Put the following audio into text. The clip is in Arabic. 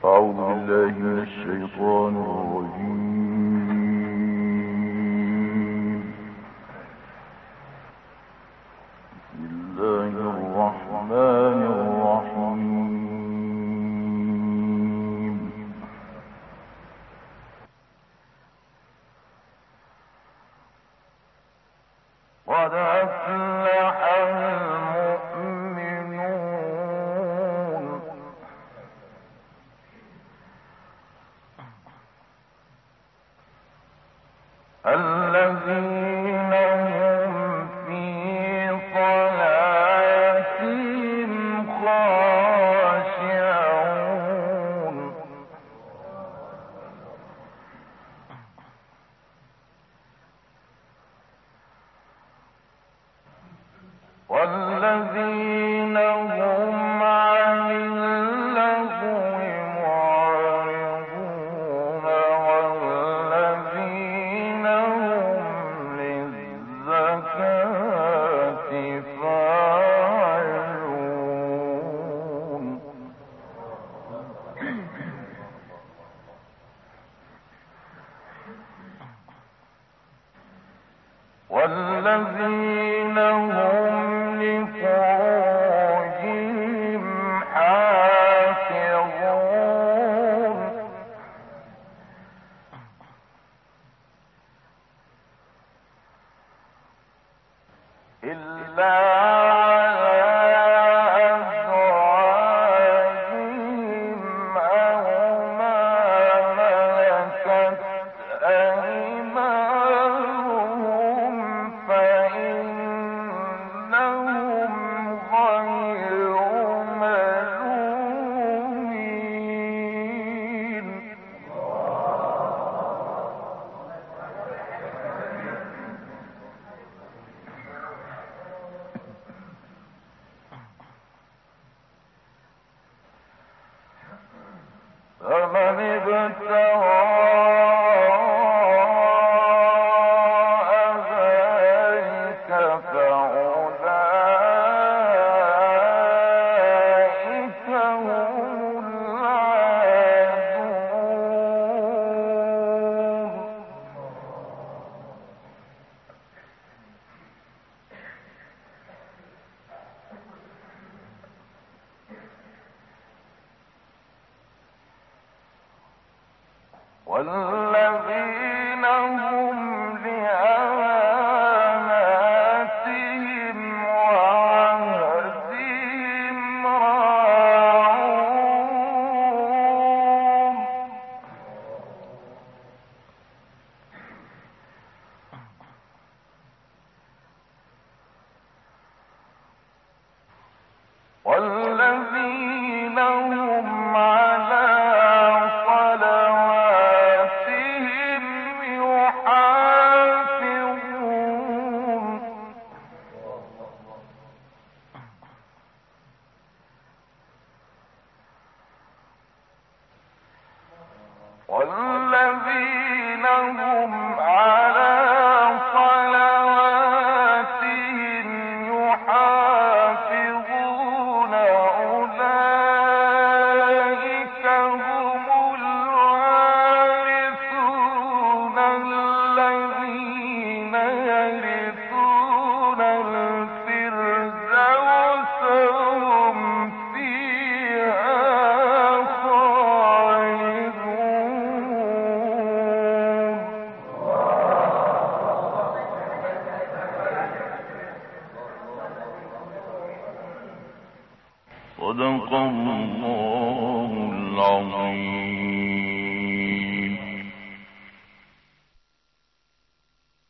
أعوذ بالله من الشيطان الرجيم. بسم الله الرحمن الرحيم. قد أفلح المؤمنون الذين هم في صلاتهم خاشعون والذين هم عن اللغو معرضون والذين هم للزكاة فاعلون والذين هم لفروجهم حافظون إلا على أزواجهم أو ما ملكت أيمانهم فإنهم غير ملومين فمن ابتغى ذلك فأولئك هم العادون والذين هم لأماناتهم وعهدهم راعون والذين هم على صلواتهم يحافظون والذين هم على صلواتهم يحافظون أولئك هم الوارثون الذين يرثون الفردوس هم فيها خالدون صدق الله العظيم.